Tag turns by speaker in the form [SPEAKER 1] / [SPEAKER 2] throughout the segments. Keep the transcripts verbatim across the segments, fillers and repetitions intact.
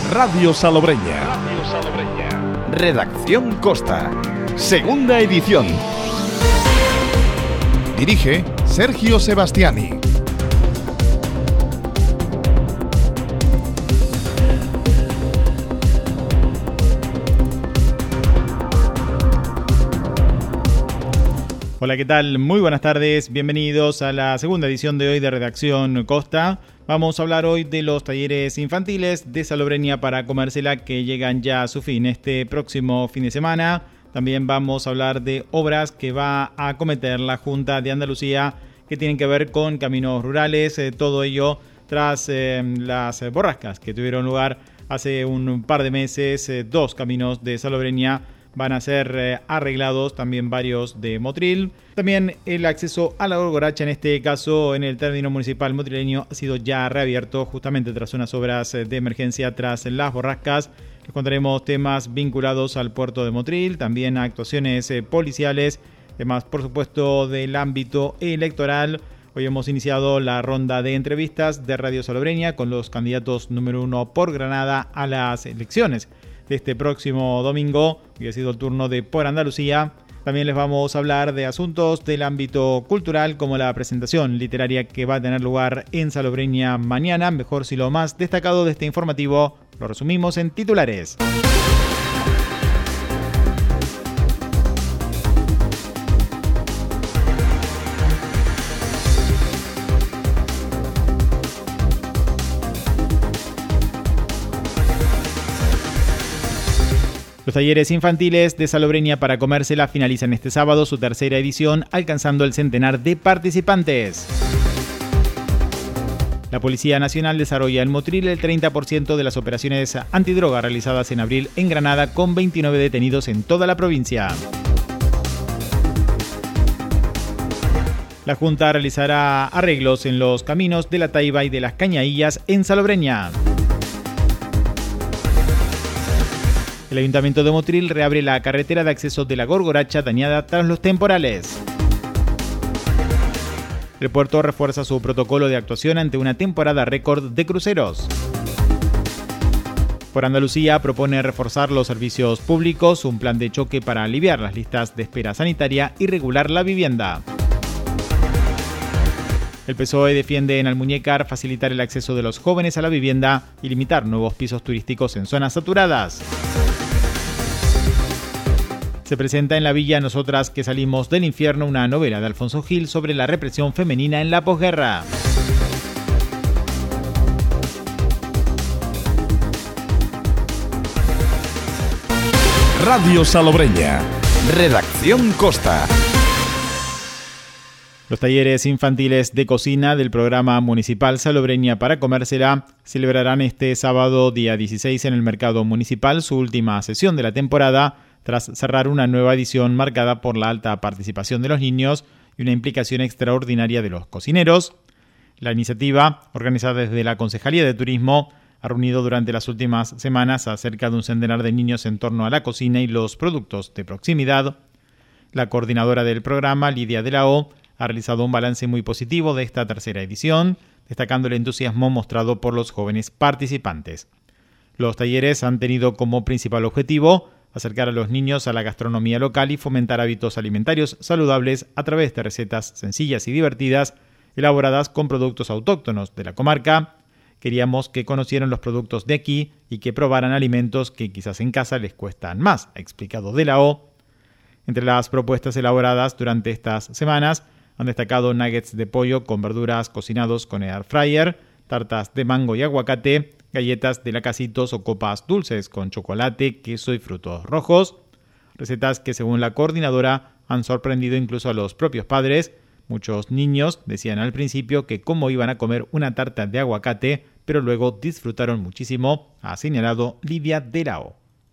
[SPEAKER 1] Radio Salobreña. Radio Salobreña. Redacción Costa. Segunda edición. Dirige Sergio Sebastiani.
[SPEAKER 2] Hola, ¿qué tal? Muy buenas tardes, bienvenidos a la segunda edición de hoy de Redacción Costa. Vamos a hablar hoy de los talleres infantiles de Salobreña para comérsela que llegan ya a su fin este próximo fin de semana. También vamos a hablar de obras que va a acometer la Junta de Andalucía que tienen que ver con caminos rurales, eh, todo ello tras eh, las borrascas que tuvieron lugar hace un par de meses. Eh, dos caminos de Salobreña van a ser eh, arreglados, también varios de Motril. También el acceso a la Gorgoracha, en este caso en el término municipal motrileño, ha sido ya reabierto justamente tras unas obras de emergencia tras las borrascas. Les contaremos temas vinculados al puerto de Motril, también actuaciones eh, policiales, temas por supuesto del ámbito electoral. Hoy hemos iniciado la ronda de entrevistas de Radio Salobreña con los candidatos número uno por Granada a las elecciones de este próximo domingo. Hoy ha sido el turno de Por Andalucía. También les vamos a hablar de asuntos del ámbito cultural, como la presentación literaria que va a tener lugar en Salobreña mañana. Mejor si lo más destacado de este informativo lo resumimos en titulares. Los talleres infantiles de Salobreña para comérsela finalizan este sábado su tercera edición, alcanzando el centenar de participantes. La Policía Nacional desarrolla en Motril el treinta por ciento de las operaciones antidroga realizadas en abril en Granada, con veintinueve detenidos en toda la provincia. La Junta realizará arreglos en los caminos de la Taiba y de las Cañadillas en Salobreña. El Ayuntamiento de Motril reabre la carretera de acceso de la Gorgoracha dañada tras los temporales. El puerto refuerza su protocolo de actuación ante una temporada récord de cruceros. Por Andalucía propone reforzar los servicios públicos, un plan de choque para aliviar las listas de espera sanitaria y regular la vivienda. El P S O E defiende en Almuñécar facilitar el acceso de los jóvenes a la vivienda y limitar nuevos pisos turísticos en zonas saturadas. Se presenta en la Villa Nosotras que salimos del infierno, una novela de Alfonso Gil sobre la represión femenina en la posguerra.
[SPEAKER 1] Radio Salobreña. Redacción Costa.
[SPEAKER 2] Los talleres infantiles de cocina del programa municipal Salobreña para comérsela celebrarán este sábado día dieciséis en el mercado municipal su última sesión de la temporada, tras cerrar una nueva edición marcada por la alta participación de los niños y una implicación extraordinaria de los cocineros. La iniciativa, organizada desde la Concejalía de Turismo, ha reunido durante las últimas semanas a cerca de un centenar de niños en torno a la cocina y los productos de proximidad. La coordinadora del programa, Lidia de la O, ha realizado un balance muy positivo de esta tercera edición, destacando el entusiasmo mostrado por los jóvenes participantes. Los talleres han tenido como principal objetivo acercar a los niños a la gastronomía local y fomentar hábitos alimentarios saludables a través de recetas sencillas y divertidas, elaboradas con productos autóctonos de la comarca. Queríamos que conocieran los productos de aquí y que probaran alimentos que quizás en casa les cuestan más, ha explicado De la O. Entre las propuestas elaboradas durante estas semanas han destacado nuggets de pollo con verduras cocinados con air fryer, tartas de mango y aguacate, galletas de lacasitos o copas dulces con chocolate, queso y frutos rojos. Recetas que, según la coordinadora, han sorprendido incluso a los propios padres. Muchos niños decían al principio que cómo iban a comer una tarta de aguacate, pero luego disfrutaron muchísimo, ha señalado Lidia de la O.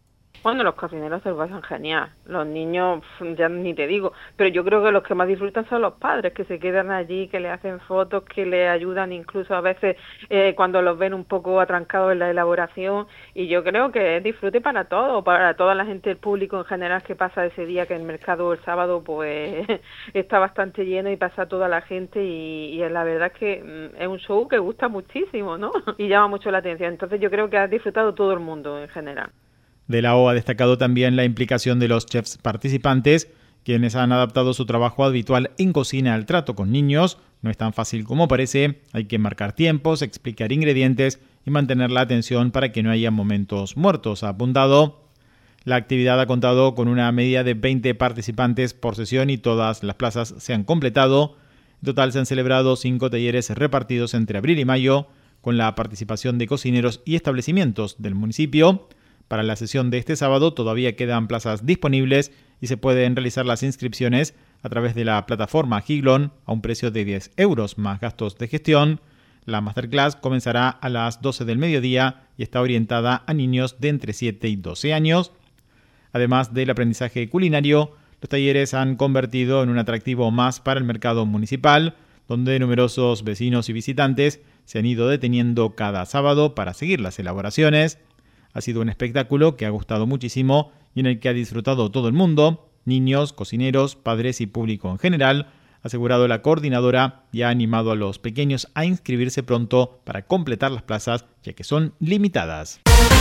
[SPEAKER 3] Bueno, los cocineros se lo pasan genial, los niños ya ni te digo, pero yo creo que los que más disfrutan son los padres, que se quedan allí, que le hacen fotos, que le ayudan incluso a veces eh, cuando los ven un poco atrancados en la elaboración, y yo creo que es disfrute para todos, para toda la gente, el público en general que pasa ese día, que el mercado el sábado pues está bastante lleno y pasa toda la gente, y, y la verdad es que es un show que gusta muchísimo, ¿no? Y llama mucho la atención, entonces yo creo que ha disfrutado todo el mundo en general.
[SPEAKER 2] De la O ha destacado también la implicación de los chefs participantes, quienes han adaptado su trabajo habitual en cocina al trato con niños. No es tan fácil como parece, hay que marcar tiempos, explicar ingredientes y mantener la atención para que no haya momentos muertos, ha apuntado. La actividad ha contado con una media de veinte participantes por sesión y todas las plazas se han completado. En total se han celebrado cinco talleres repartidos entre abril y mayo, con la participación de cocineros y establecimientos del municipio. Para la sesión de este sábado todavía quedan plazas disponibles y se pueden realizar las inscripciones a través de la plataforma Giglón a un precio de diez euros más gastos de gestión. La masterclass comenzará a las doce del mediodía y está orientada a niños de entre siete y doce años. Además del aprendizaje culinario, los talleres han convertido en un atractivo más para el mercado municipal, donde numerosos vecinos y visitantes se han ido deteniendo cada sábado para seguir las elaboraciones. Ha sido un espectáculo que ha gustado muchísimo y en el que ha disfrutado todo el mundo, niños, cocineros, padres y público en general, ha asegurado la coordinadora, y ha animado a los pequeños a inscribirse pronto para completar las plazas, ya que son limitadas.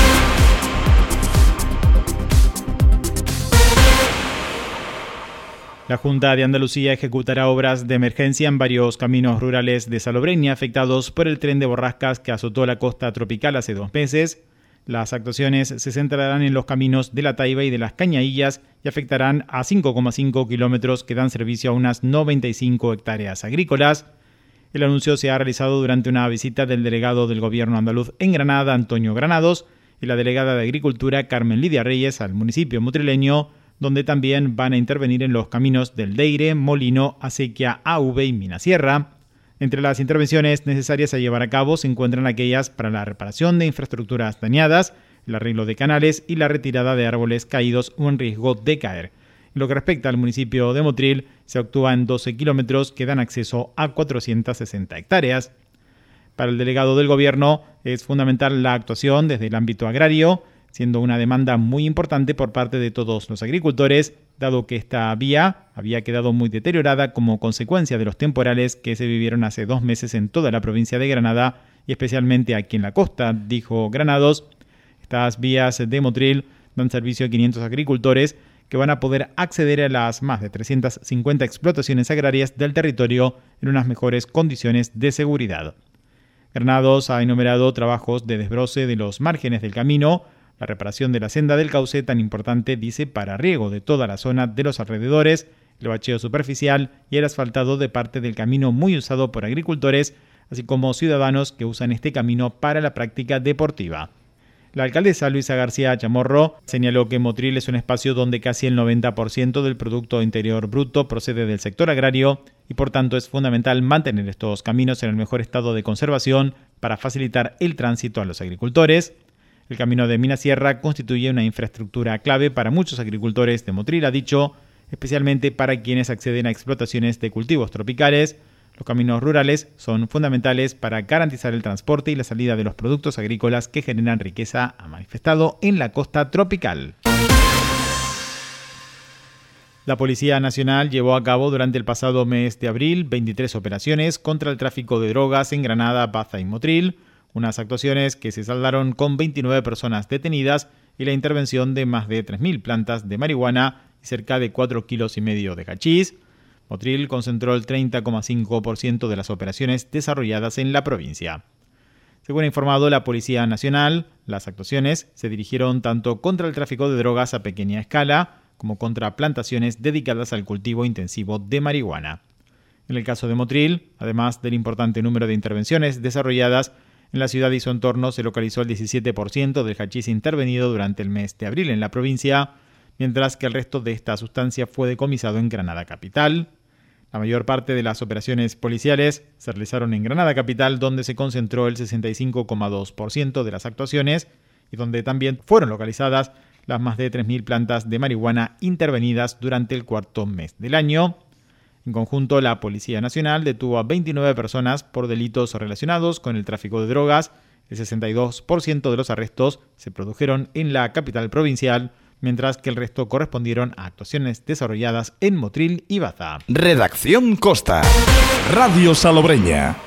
[SPEAKER 2] La Junta de Andalucía ejecutará obras de emergencia en varios caminos rurales de Salobreña afectados por el tren de borrascas que azotó la costa tropical hace dos meses. Las actuaciones se centrarán en los caminos de La Taiba y de Las Cañadillas y afectarán a cinco coma cinco kilómetros que dan servicio a unas noventa y cinco hectáreas agrícolas. El anuncio se ha realizado durante una visita del delegado del Gobierno andaluz en Granada, Antonio Granados, y la delegada de Agricultura, Carmen Lidia Reyes, al municipio motrileño, donde también van a intervenir en los caminos del Deire, Molino, Acequia, A V y Minasierra. Entre las intervenciones necesarias a llevar a cabo se encuentran aquellas para la reparación de infraestructuras dañadas, el arreglo de canales y la retirada de árboles caídos o en riesgo de caer. En lo que respecta al municipio de Motril, se actúa en doce kilómetros que dan acceso a cuatrocientas sesenta hectáreas. Para el delegado del Gobierno es fundamental la actuación desde el ámbito agrario, siendo una demanda muy importante por parte de todos los agricultores, dado que esta vía había quedado muy deteriorada como consecuencia de los temporales que se vivieron hace dos meses en toda la provincia de Granada y especialmente aquí en la costa, dijo Granados. Estas vías de Motril dan servicio a quinientos agricultores que van a poder acceder a las más de trescientas cincuenta explotaciones agrarias del territorio en unas mejores condiciones de seguridad. Granados ha enumerado trabajos de desbroce de los márgenes del camino, la reparación de la senda del cauce, tan importante, dice, para riego de toda la zona de los alrededores, el bacheo superficial y el asfaltado de parte del camino muy usado por agricultores, así como ciudadanos que usan este camino para la práctica deportiva. La alcaldesa Luisa García Chamorro señaló que Motril es un espacio donde casi el noventa por ciento del Producto Interior Bruto procede del sector agrario y por tanto es fundamental mantener estos caminos en el mejor estado de conservación para facilitar el tránsito a los agricultores. El camino de Minasierra constituye una infraestructura clave para muchos agricultores de Motril, ha dicho, especialmente para quienes acceden a explotaciones de cultivos tropicales. Los caminos rurales son fundamentales para garantizar el transporte y la salida de los productos agrícolas que generan riqueza, ha manifestado en la costa tropical. La Policía Nacional llevó a cabo durante el pasado mes de abril veintitrés operaciones contra el tráfico de drogas en Granada, Baza y Motril, unas actuaciones que se saldaron con veintinueve personas detenidas y la intervención de más de tres mil plantas de marihuana y cerca de cuatro kilos y medio de hachís. Motril concentró el treinta coma cinco por ciento de las operaciones desarrolladas en la provincia. Según ha informado la Policía Nacional, las actuaciones se dirigieron tanto contra el tráfico de drogas a pequeña escala como contra plantaciones dedicadas al cultivo intensivo de marihuana. En el caso de Motril, además del importante número de intervenciones desarrolladas, en la ciudad y su entorno se localizó el diecisiete por ciento del hachís intervenido durante el mes de abril en la provincia, mientras que el resto de esta sustancia fue decomisado en Granada capital. La mayor parte de las operaciones policiales se realizaron en Granada capital, donde se concentró el sesenta y cinco coma dos por ciento de las actuaciones y donde también fueron localizadas las más de tres mil plantas de marihuana intervenidas durante el cuarto mes del año. En conjunto, la Policía Nacional detuvo a veintinueve personas por delitos relacionados con el tráfico de drogas. El sesenta y dos por ciento de los arrestos se produjeron en la capital provincial, mientras que el resto correspondieron a actuaciones desarrolladas en Motril y Baza.
[SPEAKER 1] Redacción Costa. Radio Salobreña.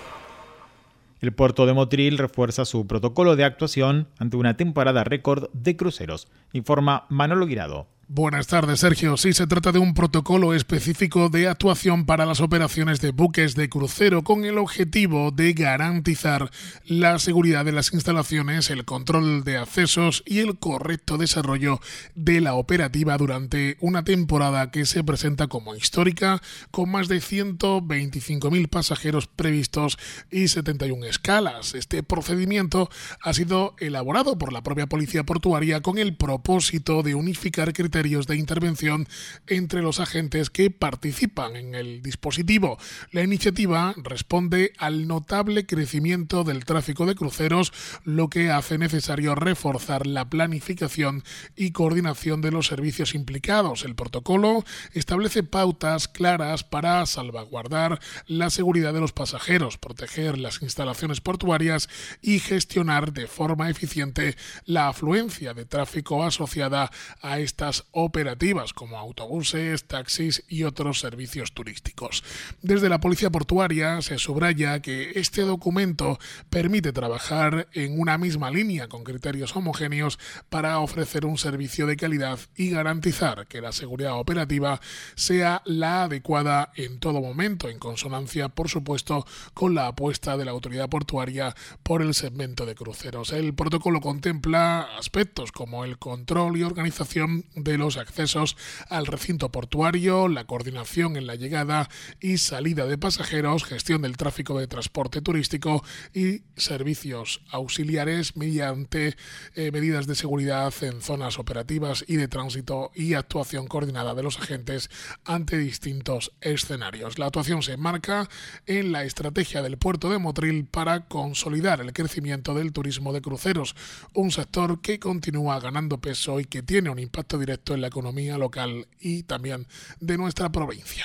[SPEAKER 2] El puerto de Motril refuerza su protocolo de actuación ante una temporada récord de cruceros, informa Manolo Guirado.
[SPEAKER 4] Buenas tardes, Sergio. Sí, se trata de un protocolo específico de actuación para las operaciones de buques de crucero con el objetivo de garantizar la seguridad de las instalaciones, el control de accesos y el correcto desarrollo de la operativa durante una temporada que se presenta como histórica, con más de ciento veinticinco mil pasajeros previstos y setenta y una escalas. Este procedimiento ha sido elaborado por la propia Policía Portuaria con el propósito de unificar criterios de intervención entre los agentes que participan en el dispositivo. La iniciativa responde al notable crecimiento del tráfico de cruceros, lo que hace necesario reforzar la planificación y coordinación de los servicios implicados. El protocolo establece pautas claras para salvaguardar la seguridad de los pasajeros, proteger las instalaciones portuarias y gestionar de forma eficiente la afluencia de tráfico asociada a estas operativas como autobuses, taxis y otros servicios turísticos. Desde la Policía Portuaria se subraya que este documento permite trabajar en una misma línea con criterios homogéneos para ofrecer un servicio de calidad y garantizar que la seguridad operativa sea la adecuada en todo momento, en consonancia, por supuesto, con la apuesta de la autoridad portuaria por el segmento de cruceros. El protocolo contempla aspectos como el control y organización de los accesos al recinto portuario, la coordinación en la llegada y salida de pasajeros, gestión del tráfico de transporte turístico y servicios auxiliares mediante eh, medidas de seguridad en zonas operativas y de tránsito y actuación coordinada de los agentes ante distintos escenarios. La actuación se enmarca en la estrategia del puerto de Motril para consolidar el crecimiento del turismo de cruceros, un sector que continúa ganando peso y que tiene un impacto directo en la economía local y también de nuestra provincia.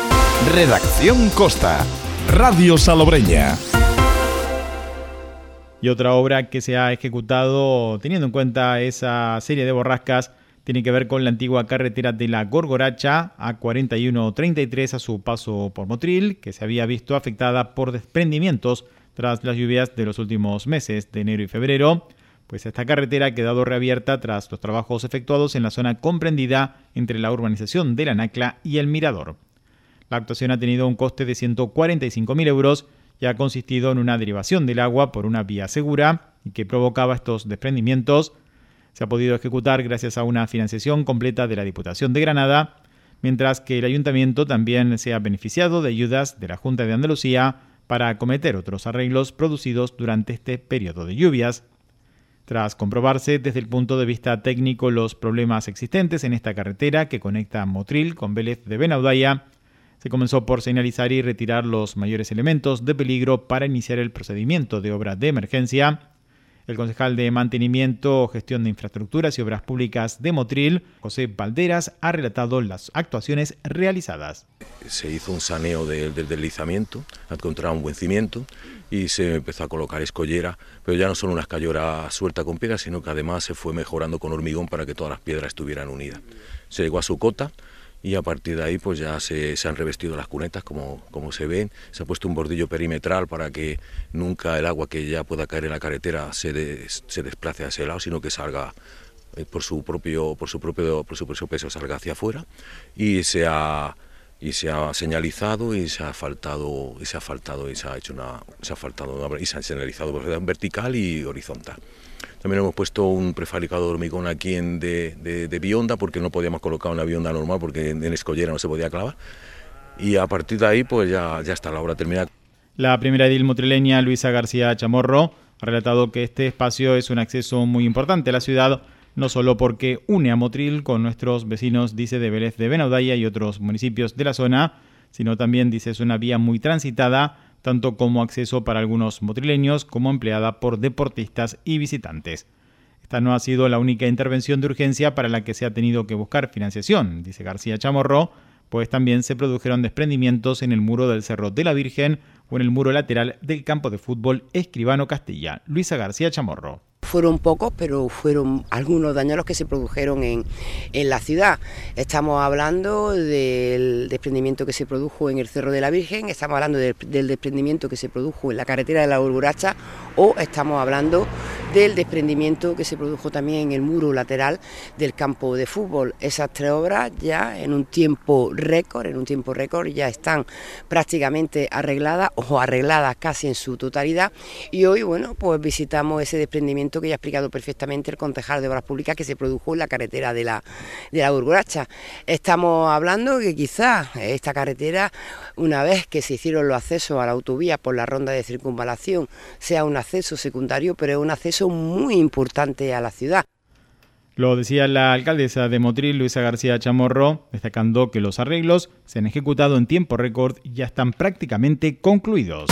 [SPEAKER 1] Redacción Costa. Radio Salobreña.
[SPEAKER 2] Y otra obra que se ha ejecutado teniendo en cuenta esa serie de borrascas tiene que ver con la antigua carretera de la Gorgoracha A cuarenta y uno treinta y tres a su paso por Motril, que se había visto afectada por desprendimientos tras las lluvias de los últimos meses de enero y febrero. Pues esta carretera ha quedado reabierta tras los trabajos efectuados en la zona comprendida entre la urbanización de la Nacla y el Mirador. La actuación ha tenido un coste de ciento cuarenta y cinco mil euros y ha consistido en una derivación del agua por una vía segura y que provocaba estos desprendimientos. Se ha podido ejecutar gracias a una financiación completa de la Diputación de Granada, mientras que el Ayuntamiento también se ha beneficiado de ayudas de la Junta de Andalucía para acometer otros arreglos producidos durante este periodo de lluvias. Tras comprobarse desde el punto de vista técnico los problemas existentes en esta carretera que conecta Motril con Vélez de Benaudalla, se comenzó por señalizar y retirar los mayores elementos de peligro para iniciar el procedimiento de obra de emergencia. El concejal de Mantenimiento, Gestión de Infraestructuras y Obras Públicas de Motril, José Valderas, ha relatado las actuaciones realizadas.
[SPEAKER 5] Se hizo un saneo de, del deslizamiento, encontraron un buen cimiento y se empezó a colocar escollera, pero ya no solo una escollera suelta con piedras, sino que además se fue mejorando con hormigón para que todas las piedras estuvieran unidas. Se llegó a su cota y a partir de ahí pues ya se, se han revestido las cunetas como, como se ven, se ha puesto un bordillo perimetral para que nunca el agua que ya pueda caer en la carretera se, des, se desplace a ese lado, sino que salga eh, por su propio por su propio por su propio peso, salga hacia afuera, y se ha y se ha señalizado y se ha asfaltado y se ha asfaltado y se ha hecho una se ha asfaltado una, y se ha señalizado vertical y horizontal. También hemos puesto un prefabricado de hormigón aquí en de, de, de bionda, porque no podíamos colocar una bionda normal porque en, en escollera no se podía clavar, y a partir de ahí pues ya, ya está la obra terminada.
[SPEAKER 2] La primera edil motrileña, Luisa García Chamorro, ha relatado que este espacio es un acceso muy importante a la ciudad, no solo porque une a Motril con nuestros vecinos, dice, de Vélez de Benaudalla y otros municipios de la zona, sino también, dice, es una vía muy transitada, tanto como acceso para algunos motrileños como empleada por deportistas y visitantes. Esta no ha sido la única intervención de urgencia para la que se ha tenido que buscar financiación, dice García Chamorro, pues también se produjeron desprendimientos en el muro del Cerro de la Virgen o en el muro lateral del campo de fútbol Escribano Castilla. Luisa García Chamorro.
[SPEAKER 6] Fueron pocos, pero fueron algunos daños los que se produjeron en, en la ciudad. Estamos hablando del desprendimiento que se produjo en el Cerro de la Virgen, estamos hablando de, del desprendimiento que se produjo en la carretera de la Urguracha, o estamos hablando del desprendimiento que se produjo también en el muro lateral del campo de fútbol. Esas tres obras ya en un tiempo récord, en un tiempo récord ya están prácticamente arregladas o arregladas casi en su totalidad, y hoy, bueno, pues visitamos ese desprendimiento que ya ha explicado perfectamente el concejal de Obras Públicas que se produjo en la carretera de la, de la Urguracha. Estamos hablando que quizás esta carretera, una vez que se hicieron los accesos a la autovía por la ronda de circunvalación, sea un acceso secundario, pero es un acceso muy importante a la ciudad.
[SPEAKER 2] Lo decía la alcaldesa de Motril, Luisa García Chamorro, destacando que los arreglos se han ejecutado en tiempo récord y ya están prácticamente concluidos.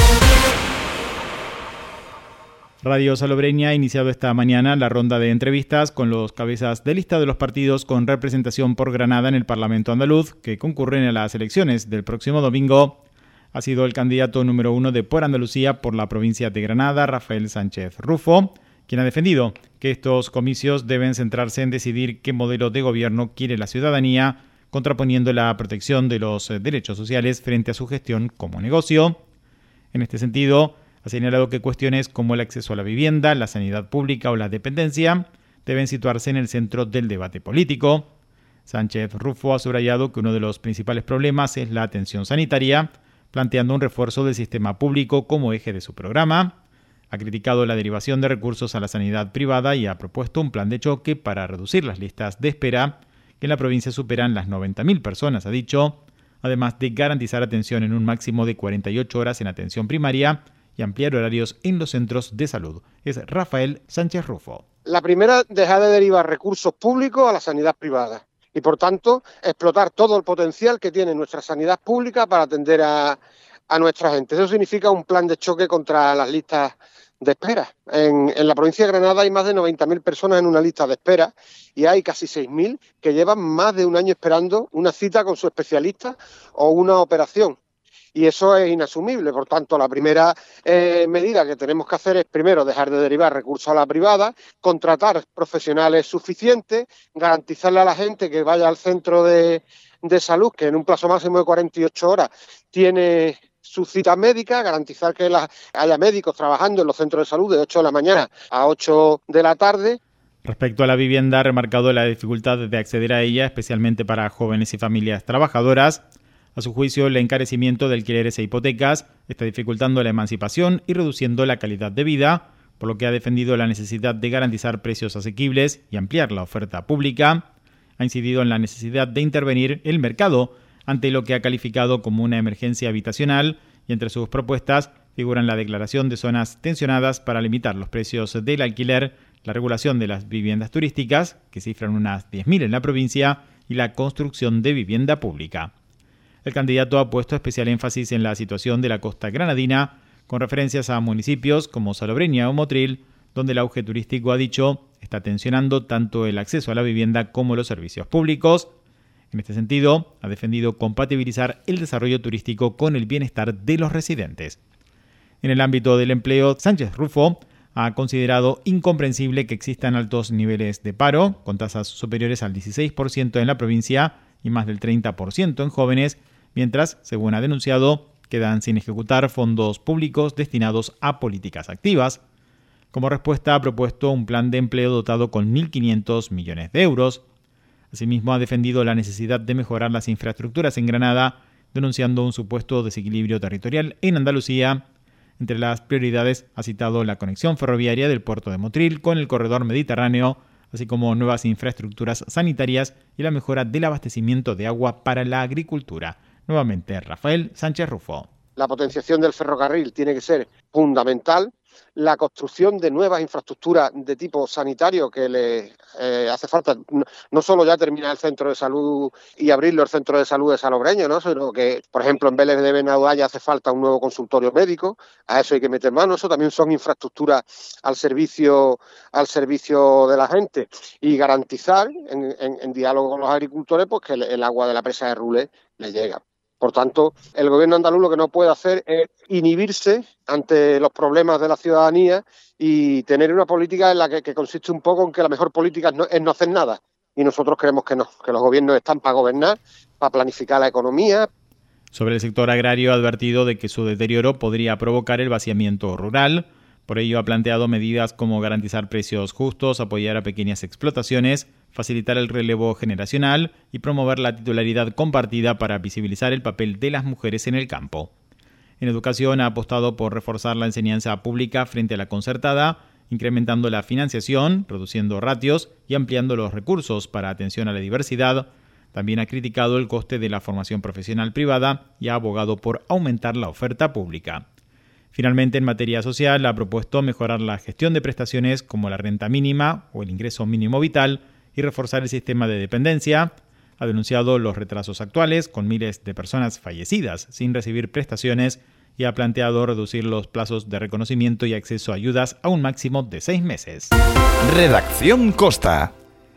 [SPEAKER 2] Radio Salobreña ha iniciado esta mañana la ronda de entrevistas con los cabezas de lista de los partidos con representación por Granada en el Parlamento andaluz que concurren a las elecciones del próximo domingo. Ha sido el candidato número uno de Por Andalucía por la provincia de Granada, Rafael Sánchez Rufo, quien ha defendido que estos comicios deben centrarse en decidir qué modelo de gobierno quiere la ciudadanía, contraponiendo la protección de los derechos sociales frente a su gestión como negocio. En este sentido, ha señalado que cuestiones como el acceso a la vivienda, la sanidad pública o la dependencia deben situarse en el centro del debate político. Sánchez Rufo ha subrayado que uno de los principales problemas es la atención sanitaria, planteando un refuerzo del sistema público como eje de su programa. Ha criticado la derivación de recursos a la sanidad privada y ha propuesto un plan de choque para reducir las listas de espera, que en la provincia superan las noventa mil personas, ha dicho, además de garantizar atención en un máximo de cuarenta y ocho horas en atención primaria y ampliar horarios en los centros de salud. Es Rafael Sánchez Rufo.
[SPEAKER 7] La primera, dejar de derivar recursos públicos a la sanidad privada y, por tanto, explotar todo el potencial que tiene nuestra sanidad pública para atender a, a nuestra gente. Eso significa un plan de choque contra las listas de espera. En, en la provincia de Granada hay más de noventa mil personas en una lista de espera y hay casi seis mil que llevan más de un año esperando una cita con su especialista o una operación. Y eso es inasumible. Por tanto, la primera eh, medida que tenemos que hacer es, primero, dejar de derivar recursos a la privada, contratar profesionales suficientes, garantizarle a la gente que vaya al centro de, de salud, que en un plazo máximo de cuarenta y ocho horas tiene su cita médica, garantizar que la, haya médicos trabajando en los centros de salud de ocho de la mañana a ocho de la tarde.
[SPEAKER 2] Respecto a la vivienda, ha remarcado la dificultad de acceder a ella, especialmente para jóvenes y familias trabajadoras. A su juicio, el encarecimiento de alquileres e hipotecas está dificultando la emancipación y reduciendo la calidad de vida, por lo que ha defendido la necesidad de garantizar precios asequibles y ampliar la oferta pública. Ha incidido en la necesidad de intervenir el mercado ante lo que ha calificado como una emergencia habitacional y entre sus propuestas figuran la declaración de zonas tensionadas para limitar los precios del alquiler, la regulación de las viviendas turísticas, que cifran unas diez mil en la provincia, y la construcción de vivienda pública. El candidato ha puesto especial énfasis en la situación de la costa granadina, con referencias a municipios como Salobreña o Motril, donde el auge turístico, ha dicho, está tensionando tanto el acceso a la vivienda como los servicios públicos. En este sentido, ha defendido compatibilizar el desarrollo turístico con el bienestar de los residentes. En el ámbito del empleo, Sánchez Rufo ha considerado incomprensible que existan altos niveles de paro, con tasas superiores al dieciséis por ciento en la provincia y más del treinta por ciento en jóvenes, mientras, según ha denunciado, quedan sin ejecutar fondos públicos destinados a políticas activas. Como respuesta, ha propuesto un plan de empleo dotado con mil quinientos millones de euros. Asimismo, ha defendido la necesidad de mejorar las infraestructuras en Granada, denunciando un supuesto desequilibrio territorial en Andalucía. Entre las prioridades ha citado la conexión ferroviaria del puerto de Motril con el corredor mediterráneo, así como nuevas infraestructuras sanitarias y la mejora del abastecimiento de agua para la agricultura. Nuevamente, Rafael Sánchez Rufo.
[SPEAKER 7] La potenciación del ferrocarril tiene que ser fundamental. La construcción de nuevas infraestructuras de tipo sanitario que le eh, hace falta, no, no solo ya terminar el centro de salud y abrirlo el centro de salud de Salobreña, ¿no? Sino que, por ejemplo, en Vélez de Benaudalla hace falta un nuevo consultorio médico, a eso hay que meter mano, eso también son infraestructuras al servicio, al servicio de la gente, y garantizar en, en, en diálogo con los agricultores pues que el, el agua de la presa de Rules le llega. Por tanto, el gobierno andaluz lo que no puede hacer es inhibirse ante los problemas de la ciudadanía y tener una política en la que, que consiste un poco en que la mejor política no, es no hacer nada. Y nosotros creemos que no, que los gobiernos están para gobernar, para planificar la economía.
[SPEAKER 2] Sobre el sector agrario ha advertido de que su deterioro podría provocar el vaciamiento rural. Por ello ha planteado medidas como garantizar precios justos, apoyar a pequeñas explotaciones, facilitar el relevo generacional y promover la titularidad compartida para visibilizar el papel de las mujeres en el campo. En educación ha apostado por reforzar la enseñanza pública frente a la concertada, incrementando la financiación, reduciendo ratios y ampliando los recursos para atención a la diversidad. También ha criticado el coste de la formación profesional privada y ha abogado por aumentar la oferta pública. Finalmente, en materia social, ha propuesto mejorar la gestión de prestaciones como la renta mínima o el ingreso mínimo vital y reforzar el sistema de dependencia. Ha denunciado los retrasos actuales, con miles de personas fallecidas sin recibir prestaciones, y ha planteado reducir los plazos de reconocimiento y acceso a ayudas a un máximo de seis meses.
[SPEAKER 1] Redacción Costa.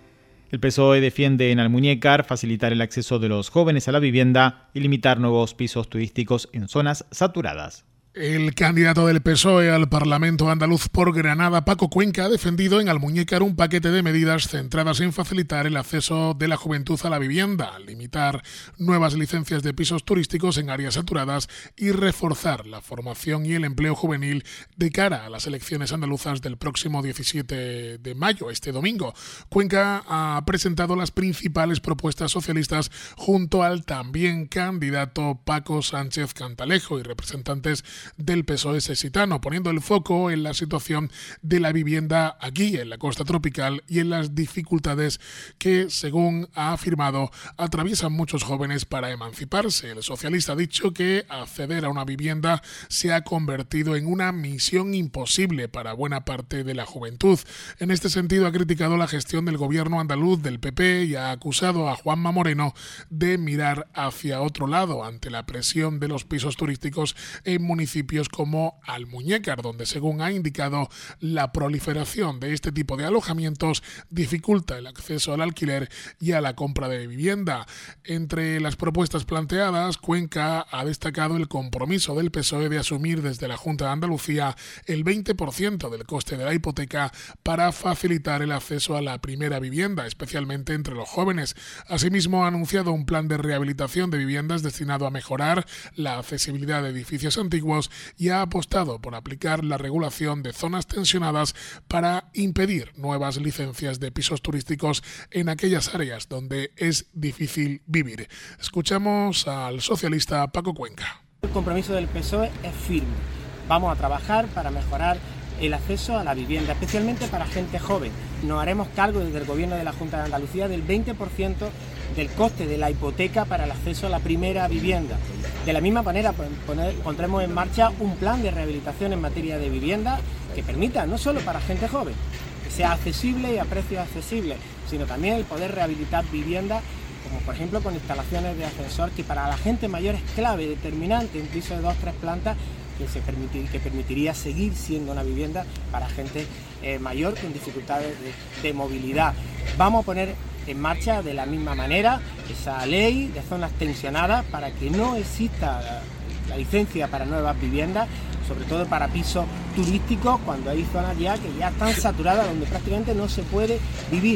[SPEAKER 2] El P S O E defiende en Almuñécar facilitar el acceso de los jóvenes a la vivienda y limitar nuevos pisos turísticos en zonas saturadas.
[SPEAKER 4] El candidato del P S O E al Parlamento andaluz por Granada, Paco Cuenca, ha defendido en Almuñécar un paquete de medidas centradas en facilitar el acceso de la juventud a la vivienda, limitar nuevas licencias de pisos turísticos en áreas saturadas y reforzar la formación y el empleo juvenil de cara a las elecciones andaluzas del próximo diecisiete de mayo, este domingo. Cuenca ha presentado las principales propuestas socialistas junto al también candidato Paco Sánchez Cantalejo y representantes del P S O E sesitano, poniendo el foco en la situación de la vivienda aquí en la costa tropical y en las dificultades que, según ha afirmado, atraviesan muchos jóvenes para emanciparse. El socialista ha dicho que acceder a una vivienda se ha convertido en una misión imposible para buena parte de la juventud. En este sentido, ha criticado la gestión del gobierno andaluz del P P y ha acusado a Juanma Moreno de mirar hacia otro lado ante la presión de los pisos turísticos en municipios como Almuñécar, donde, según ha indicado, la proliferación de este tipo de alojamientos dificulta el acceso al alquiler y a la compra de vivienda. Entre las propuestas planteadas, Cuenca ha destacado el compromiso del P S O E de asumir desde la Junta de Andalucía el veinte por ciento del coste de la hipoteca para facilitar el acceso a la primera vivienda, especialmente entre los jóvenes. Asimismo, ha anunciado un plan de rehabilitación de viviendas destinado a mejorar la accesibilidad de edificios antiguos y ha apostado por aplicar la regulación de zonas tensionadas para impedir nuevas licencias de pisos turísticos en aquellas áreas donde es difícil vivir. Escuchamos al socialista Paco Cuenca.
[SPEAKER 8] El compromiso del P S O E es firme. Vamos a trabajar para mejorar el acceso a la vivienda, especialmente para gente joven. Nos haremos cargo desde el Gobierno de la Junta de Andalucía del veinte por ciento del coste de la hipoteca para el acceso a la primera vivienda. De la misma manera, poner, pondremos en marcha un plan de rehabilitación en materia de vivienda que permita, no solo para gente joven, que sea accesible y a precios accesibles, sino también el poder rehabilitar viviendas, como por ejemplo con instalaciones de ascensor, que para la gente mayor es clave, determinante, un piso de dos o tres plantas, que, se permitir, que permitiría seguir siendo una vivienda para gente eh, mayor con dificultades de, de movilidad. Vamos a poner en marcha de la misma manera esa ley de zonas tensionadas para que no exista la, la licencia para nuevas viviendas, sobre todo para pisos turísticos, cuando hay zonas ya que ya están saturadas, donde prácticamente no se puede vivir.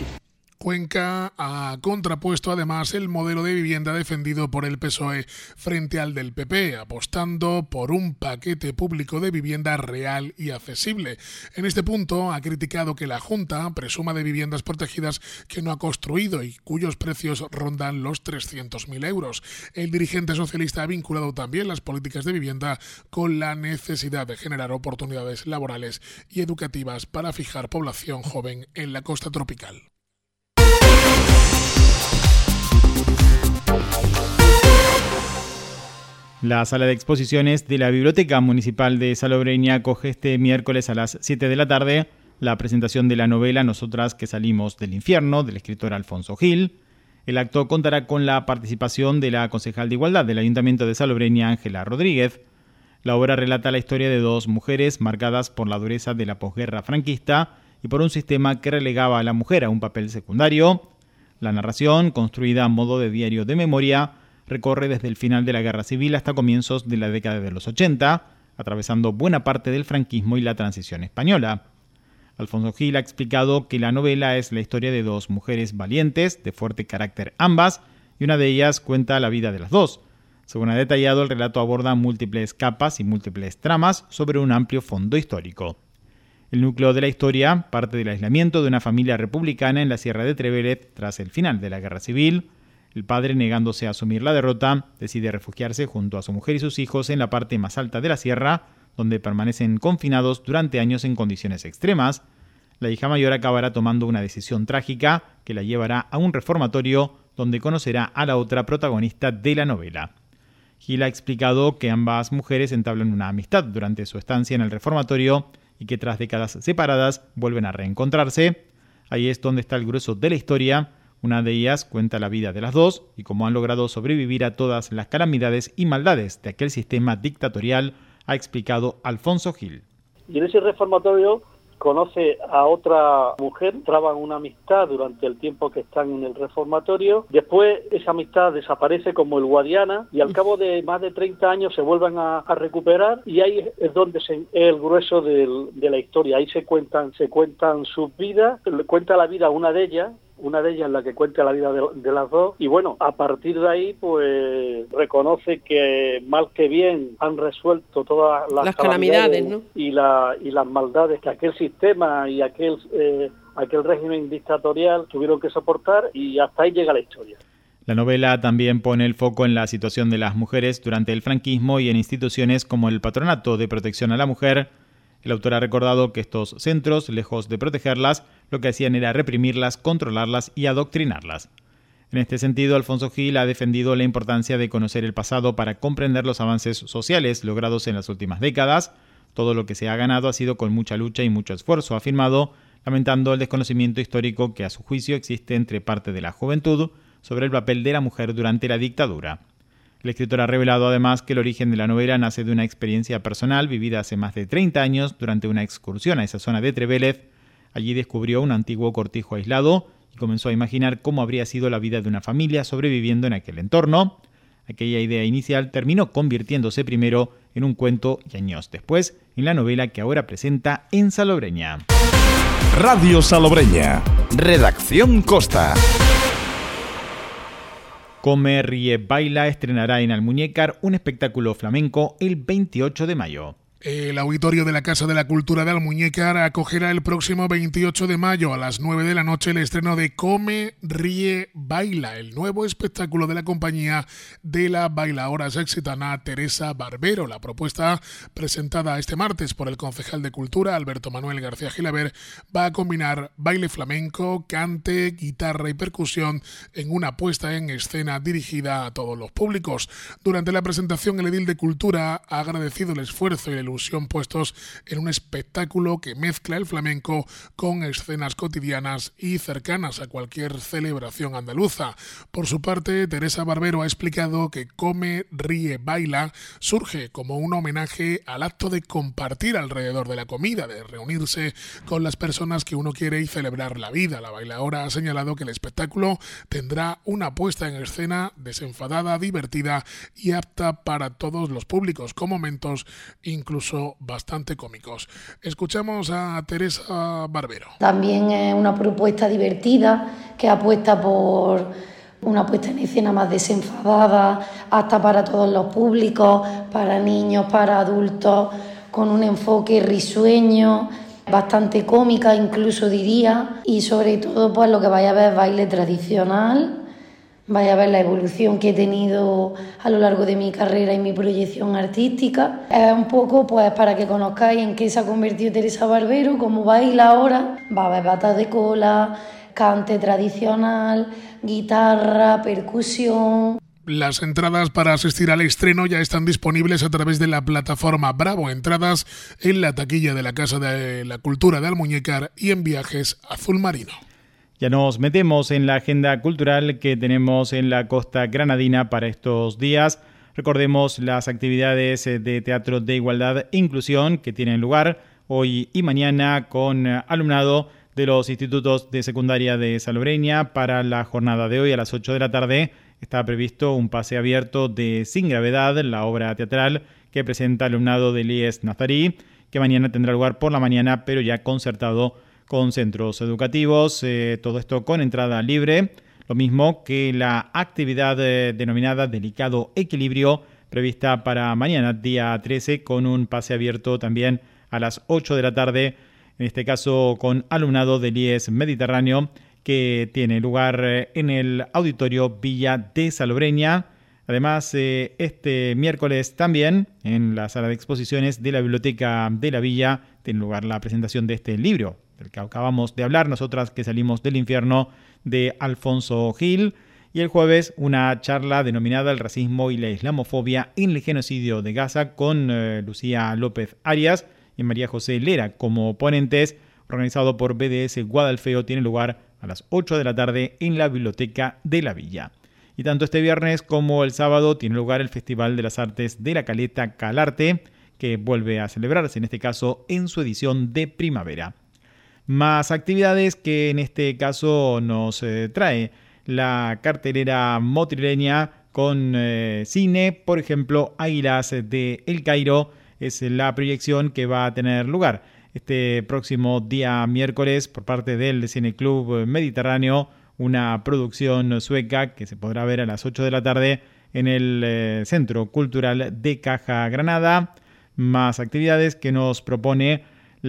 [SPEAKER 4] Cuenca ha contrapuesto además el modelo de vivienda defendido por el P S O E frente al del P P, apostando por un paquete público de vivienda real y accesible. En este punto ha criticado que la Junta presuma de viviendas protegidas que no ha construido y cuyos precios rondan los trescientos mil euros. El dirigente socialista ha vinculado también las políticas de vivienda con la necesidad de generar oportunidades laborales y educativas para fijar población joven en la costa tropical.
[SPEAKER 2] La sala de exposiciones de la Biblioteca Municipal de Salobreña acoge este miércoles a las siete de la tarde la presentación de la novela Nosotras que salimos del infierno, del escritor Alfonso Gil. El acto contará con la participación de la concejal de Igualdad del Ayuntamiento de Salobreña, Ángela Rodríguez. La obra relata la historia de dos mujeres marcadas por la dureza de la posguerra franquista y por un sistema que relegaba a la mujer a un papel secundario. La narración, construida a modo de diario de memoria, recorre desde el final de la Guerra Civil hasta comienzos de la década de los ochenta, atravesando buena parte del franquismo y la transición española. Alfonso Gil ha explicado que la novela es la historia de dos mujeres valientes, de fuerte carácter ambas, y una de ellas cuenta la vida de las dos. Según ha detallado, el relato aborda múltiples capas y múltiples tramas sobre un amplio fondo histórico. El núcleo de la historia parte del aislamiento de una familia republicana en la Sierra de Trevélez tras el final de la Guerra Civil. El padre, negándose a asumir la derrota, decide refugiarse junto a su mujer y sus hijos en la parte más alta de la sierra, donde permanecen confinados durante años en condiciones extremas. La hija mayor acabará tomando una decisión trágica que la llevará a un reformatorio donde conocerá a la otra protagonista de la novela. Gil ha explicado que ambas mujeres entablan una amistad durante su estancia en el reformatorio y que tras décadas separadas vuelven a reencontrarse. Ahí es donde está el grueso de la historia. Una de ellas cuenta la vida de las dos y cómo han logrado sobrevivir a todas las calamidades y maldades de aquel sistema dictatorial, ha explicado Alfonso Gil.
[SPEAKER 9] Y en ese reformatorio conoce a otra mujer, traban una amistad durante el tiempo que están en el reformatorio. Después esa amistad desaparece como el Guadiana y al cabo de más de treinta años se vuelven a, a recuperar, y ahí es donde se, es el grueso del, de la historia. Ahí se cuentan, se cuentan sus vidas, cuenta la vida una de ellas, una de ellas la que cuenta la vida de, de las dos, y bueno, a partir de ahí pues reconoce que mal que bien han resuelto todas las,
[SPEAKER 10] las calamidades, ¿no?
[SPEAKER 9] y, la, y las maldades que aquel sistema y aquel, eh, aquel régimen dictatorial tuvieron que soportar, y hasta ahí llega la historia.
[SPEAKER 2] La novela también pone el foco en la situación de las mujeres durante el franquismo y en instituciones como el Patronato de Protección a la Mujer. El autor ha recordado que estos centros, lejos de protegerlas, lo que hacían era reprimirlas, controlarlas y adoctrinarlas. En este sentido, Alfonso Gil ha defendido la importancia de conocer el pasado para comprender los avances sociales logrados en las últimas décadas. Todo lo que se ha ganado ha sido con mucha lucha y mucho esfuerzo, ha afirmado, lamentando el desconocimiento histórico que a su juicio existe entre parte de la juventud sobre el papel de la mujer durante la dictadura. El escritor ha revelado además que el origen de la novela nace de una experiencia personal vivida hace más de treinta años durante una excursión a esa zona de Trevélez. Allí descubrió un antiguo cortijo aislado y comenzó a imaginar cómo habría sido la vida de una familia sobreviviendo en aquel entorno. Aquella idea inicial terminó convirtiéndose primero en un cuento y años después en la novela que ahora presenta en Salobreña.
[SPEAKER 1] Radio Salobreña. Redacción Costa.
[SPEAKER 2] Come, Ríe, Baila estrenará en Almuñécar un espectáculo flamenco el veintiocho de mayo.
[SPEAKER 4] El auditorio de la Casa de la Cultura de Almuñécar acogerá el próximo veintiocho de mayo a las nueve de la noche el estreno de Come, Ríe, Baila, el nuevo espectáculo de la compañía de la bailaora sexitana Teresa Barbero. La propuesta, presentada este martes por el concejal de Cultura, Alberto Manuel García Gilaber, va a combinar baile flamenco, cante, guitarra y percusión en una puesta en escena dirigida a todos los públicos. Durante la presentación, el edil de Cultura ha agradecido el esfuerzo y la ilusión puestos en un espectáculo que mezcla el flamenco con escenas cotidianas y cercanas a cualquier celebración andaluza. Por su parte, Teresa Barbero ha explicado que Come, Ríe, Baila surge como un homenaje al acto de compartir alrededor de la comida, de reunirse con las personas que uno quiere y celebrar la vida. La bailaora ha señalado que el espectáculo tendrá una puesta en escena desenfadada, divertida y apta para todos los públicos, con momentos incluso bastante cómicos. Escuchamos a Teresa Barbero.
[SPEAKER 11] También es una propuesta divertida que apuesta por una puesta en escena más desenfadada, apta para todos los públicos, para niños, para adultos, con un enfoque risueño, bastante cómica incluso diría, y sobre todo pues lo que vaya a ver es baile tradicional. Vaya a ver la evolución que he tenido a lo largo de mi carrera y mi proyección artística. Es un poco pues para que conozcáis en qué se ha convertido Teresa Barbero, cómo baila ahora. Va a haber batas de cola, cante tradicional, guitarra, percusión.
[SPEAKER 4] Las entradas para asistir al estreno ya están disponibles a través de la plataforma Bravo Entradas, en la taquilla de la Casa de la Cultura de Almuñécar y en Viajes Azul Marino.
[SPEAKER 2] Ya nos metemos en la agenda cultural que tenemos en la costa granadina para estos días. Recordemos las actividades de Teatro de Igualdad e Inclusión que tienen lugar hoy y mañana con alumnado de los institutos de secundaria de Salobreña. Para la jornada de hoy a las ocho de la tarde está previsto un pase abierto de Sin Gravedad, la obra teatral que presenta alumnado del I E S Nazarí, que mañana tendrá lugar por la mañana, pero ya concertado con centros educativos. Eh, todo esto con entrada libre, lo mismo que la actividad eh, denominada Delicado Equilibrio, prevista para mañana, día trece, con un pase abierto también a las ocho de la tarde, en este caso con alumnado del I E S Mediterráneo, que tiene lugar en el Auditorio Villa de Salobreña. Además, eh, este miércoles también, en la sala de exposiciones de la Biblioteca de la Villa, tiene lugar la presentación de este libro, del que acabamos de hablar, Nosotras que salimos del infierno, de Alfonso Gil. Y el jueves, una charla denominada El racismo y la islamofobia en el genocidio de Gaza, con eh, Lucía López Arias y María José Lera como ponentes, organizado por B D S Guadalfeo. Tiene lugar a las ocho de la tarde en la Biblioteca de la Villa. Y tanto este viernes como el sábado tiene lugar el Festival de las Artes de la Caleta Calarte, que vuelve a celebrarse, en este caso en su edición de primavera. Más actividades que en este caso nos eh, trae la cartelera motrileña con eh, cine. Por ejemplo, Águilas de El Cairo es la proyección que va a tener lugar este próximo día miércoles por parte del Cineclub Mediterráneo, una producción sueca que se podrá ver a las ocho de la tarde en el eh, Centro Cultural de Caja Granada. Más actividades que nos propone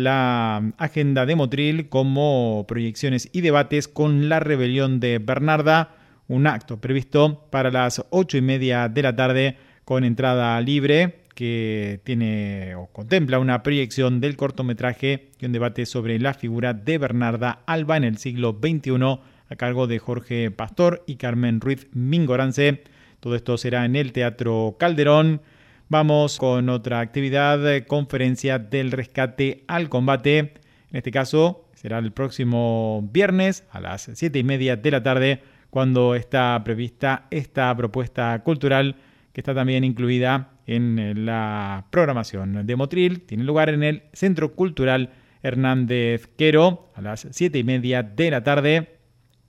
[SPEAKER 2] la agenda de Motril, como proyecciones y debates con La Rebelión de Bernarda, un acto previsto para las ocho y media de la tarde con entrada libre, que tiene o contempla una proyección del cortometraje y un debate sobre la figura de Bernarda Alba en el siglo veintiuno, a cargo de Jorge Pastor y Carmen Ruiz Mingorance. Todo esto será en el Teatro Calderón. Vamos con otra actividad, conferencia del rescate al combate. En este caso será el próximo viernes a las siete y media de la tarde, cuando está prevista esta propuesta cultural que está también incluida en la programación de Motril. Tiene lugar en el Centro Cultural Hernández Quero a las siete y media de la tarde.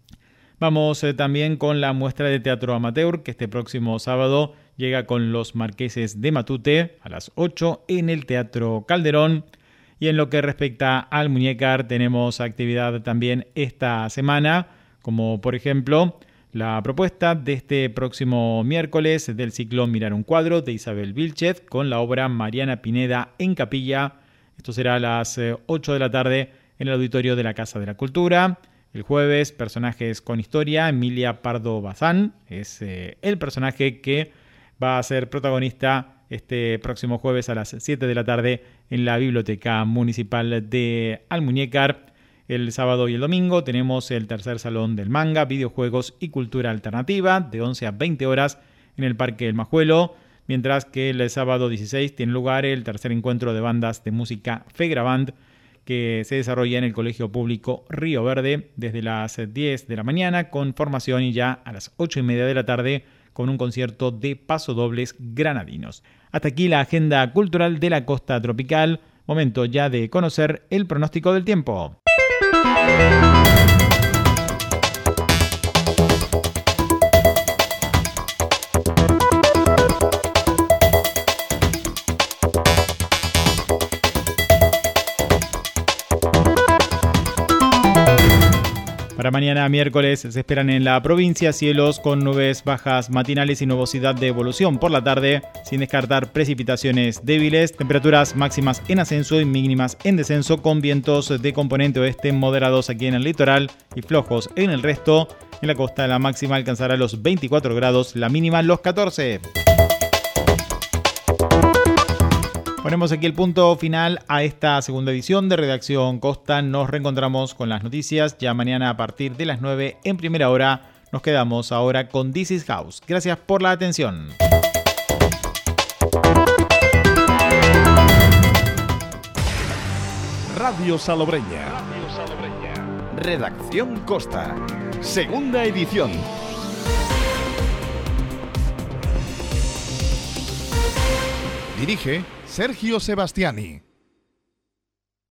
[SPEAKER 2] Vamos eh, también con la muestra de teatro amateur, que este próximo sábado llega con Los Marqueses de Matute a las ocho en el Teatro Calderón. Y en lo que respecta al Muñécar, tenemos actividad también esta semana, como por ejemplo la propuesta de este próximo miércoles del ciclo Mirar un cuadro de Isabel Vilchez con la obra Mariana Pineda en Capilla. Esto será a las ocho de la tarde en el auditorio de la Casa de la Cultura. El jueves, personajes con historia. Emilia Pardo Bazán es eh, el personaje que va a ser protagonista este próximo jueves a las siete de la tarde en la Biblioteca Municipal de Almuñécar. El sábado y el domingo tenemos el tercer Salón del Manga, Videojuegos y Cultura Alternativa de once a veinte horas en el Parque El Majuelo, mientras que el sábado dieciséis tiene lugar el tercer encuentro de bandas de música Fegraband, que se desarrolla en el Colegio Público Río Verde desde las diez de la mañana con formación, y ya a las ocho y media de la tarde con un concierto de pasodobles granadinos. Hasta aquí la agenda cultural de la costa tropical. Momento ya de conocer el pronóstico del tiempo. Para mañana miércoles se esperan en la provincia cielos con nubes bajas matinales y nubosidad de evolución por la tarde, sin descartar precipitaciones débiles, temperaturas máximas en ascenso y mínimas en descenso, con vientos de componente oeste moderados aquí en el litoral y flojos en el resto. En la costa la máxima alcanzará los veinticuatro grados, la mínima los catorce. Ponemos aquí el punto final a esta segunda edición de Redacción Costa. Nos reencontramos con las noticias ya mañana a partir de las nueve en primera hora. Nos quedamos ahora con This is House. Gracias por la atención.
[SPEAKER 1] Radio Salobreña. Radio Salobreña. Redacción Costa. Segunda edición. Dirige Sergio Sebastiani.